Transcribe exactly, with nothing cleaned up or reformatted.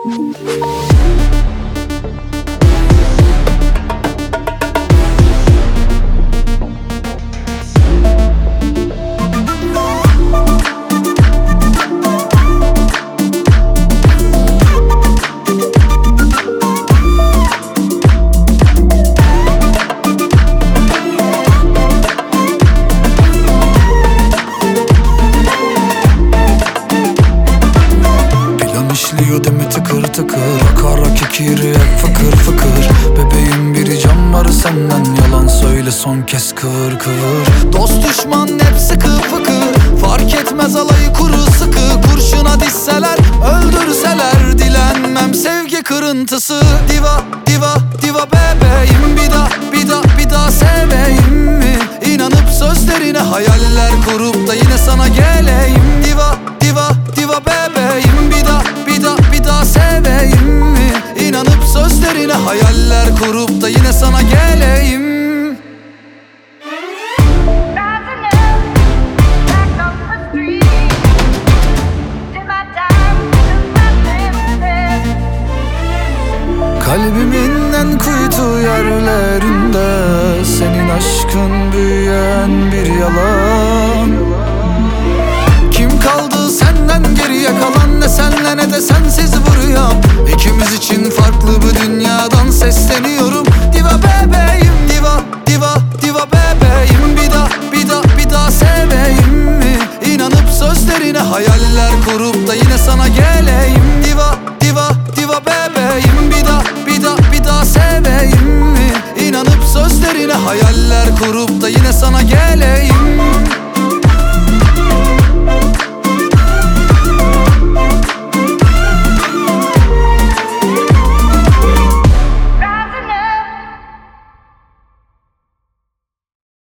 İşliyor değil mi tıkır tıkır, akara kekiri hep fıkır fıkır. Bebeğim bir can var senden, yalan söyle son kez kıvır kıvır. Dost düşman hep sıkı fıkı, fark etmez alayı kuru sıkı. Kurşuna dizseler öldürseler dilenmem sevgi kırıntısı. Diva diva diva bebeğim, bir daha bir daha bir daha seveyim mi? İnanıp sözlerine hayaller kurup da yine sana geleyim. Diva diva diva bebeğim, bir daha bir daha bir daha seveyim mi? İnanıp sözlerine hayaller kurup da yine sana geleyim. Kalbimin en kuytu yerlerinde senin aşkın büyüyen bir yalan. Kim kaldı senden geriye kalan, ne senle ne de sensiz